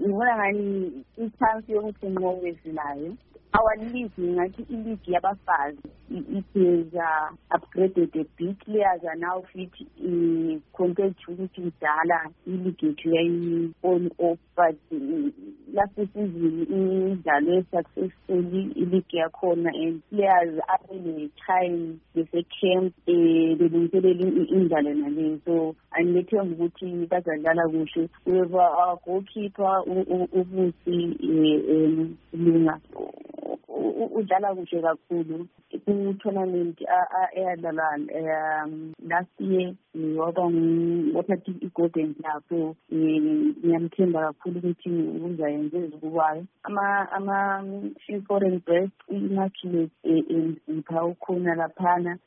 ngibona ngani i-chance yokuthi ngobe silayo. Our league ngathi i-league yabafazi it is upgraded a bit. Players are now fit compared to ukuthi kudala i-league yethu yayi-on off, but last season idlalo successfully i-league yakhona and players abene-time bese-camp belungiselele indlalo naleyo. So angilethemba ukuthi bazadlala kuhle. We have our goalkeeper ubusi Lunga udlala kuhle kakhulu ku-tournament eyadlala last year wathatha i-golden glove. So ngiyamthemba kakhulu ukuthi uzayenza ezikubayo. Ama-foreign best i-Immaculate Mpha ukhona laphana,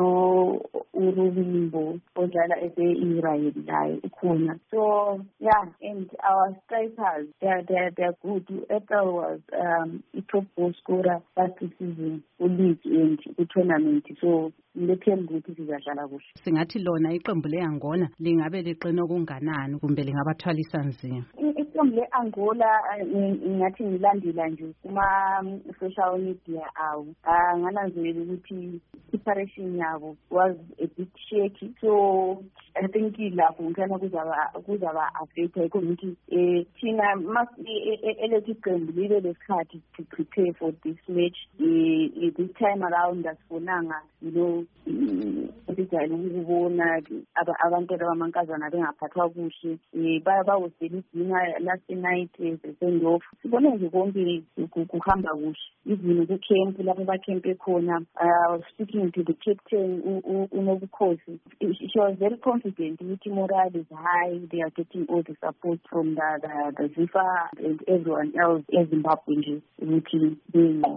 uRubimbo odlala ese-Israel layo ukhona. So yeah, and our strikers they're good. April was i-top goal scorer last season ku-league and ku-tournament. So ngilethemba ukuthi sizadlala kuhle. Singathi lona iqembu le-Angola lingabe liqina okunganani kumbe lingabathwalisa nzima? Iqembu le-Angola ngathi ngilandela nje kuma-social media awo ngananzelela ukuthi preparation yabo was a bit shaky. So I think lapho ngithana kuzaba affected ukuthi thina elethu iqembu libe lesikhathi to prepare for this match. This time around asibonanga ukujayela ukubona abantu abamankazana bengaphathwa kuhle, bawusela idinga last night send-off. Sibone nje konke kuhamba kuhle. Even ku-camp lapho bakhempe khona, I was speaking to the captain uNobukhosi. She was very confident ukuthi morale is high. They are getting all the support from the FIFA and everyone else eZimbabwe nje ukuthi